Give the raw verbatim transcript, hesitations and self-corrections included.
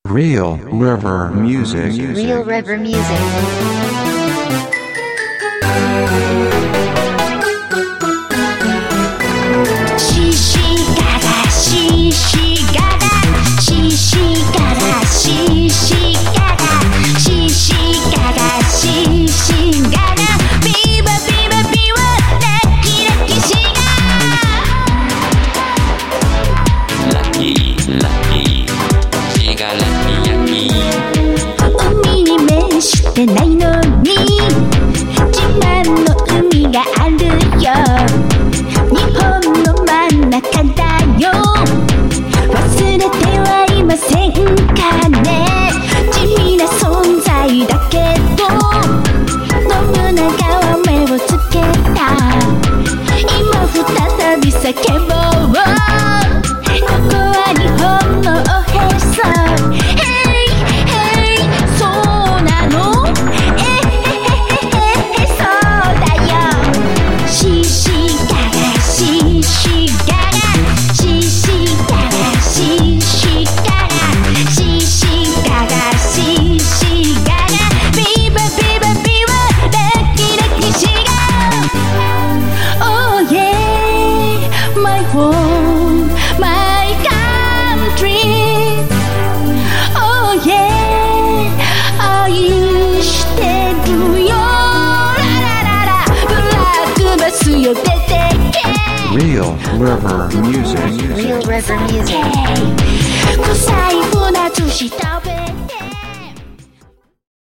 Real River Music. Real River Music. ないのに自慢の海があるよ。日本の真ん中だよ。忘れてはいませんかね。地味な存在だけど信長は目をつけた。今再び叫ぼう。ここは日本のおへそ。My home, my country. Oh yeah, 愛してるよ。ララララ、ブラックバスよ出てけ。 Real River Music. Real River Music. 臭い船寿司食べ